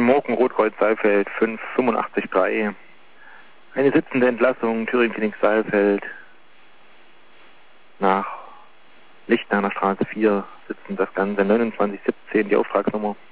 Moken, Rotkreuz, Saalfeld, 58583. Eine sitzende Entlassung, Thüringen, Phoenix, Saalfeld. Nach Lichtnerner Straße 4 sitzen das Ganze 2917, die Auftragsnummer.